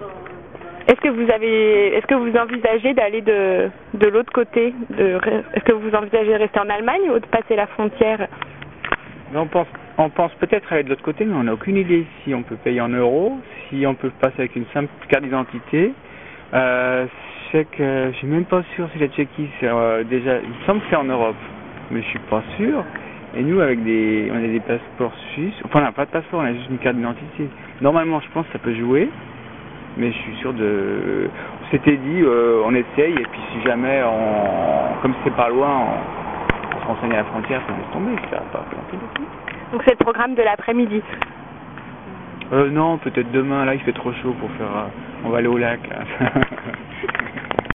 Est-ce que vous envisagez d'aller de l'autre côté? Est-ce que vous envisagez de rester en Allemagne ou de passer la frontière? On pense peut-être aller de l'autre côté, mais on n'a aucune idée si on peut payer en euros, si on peut passer avec une simple carte d'identité. Je sais que je suis même pas sûr si la Tchéquie c'est déjà, il me semble que c'est en Europe, mais je suis pas sûr. Et nous on a des passeports suisses, enfin on n'a pas de passeport, on a juste une carte d'identité. Normalement je pense que ça peut jouer, mais je suis sûr de. On s'était dit on essaye et puis si jamais comme c'est pas loin, on se renseigne à la frontière, ça laisse tomber, ça va pas planter beaucoup. Donc c'est le programme de l'après-midi. Non, peut-être demain, là il fait trop chaud pour faire. On va aller au lac là.